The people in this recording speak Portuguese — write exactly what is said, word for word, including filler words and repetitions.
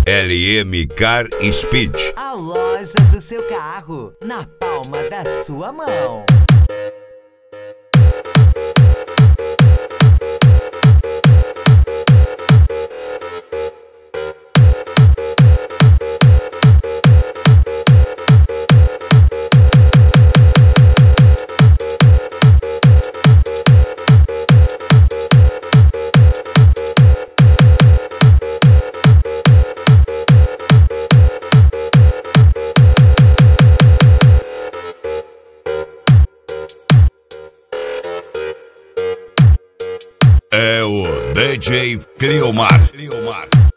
L M Car Speed. A loja do seu carro, na palma da sua mão. É o D J Cleomar.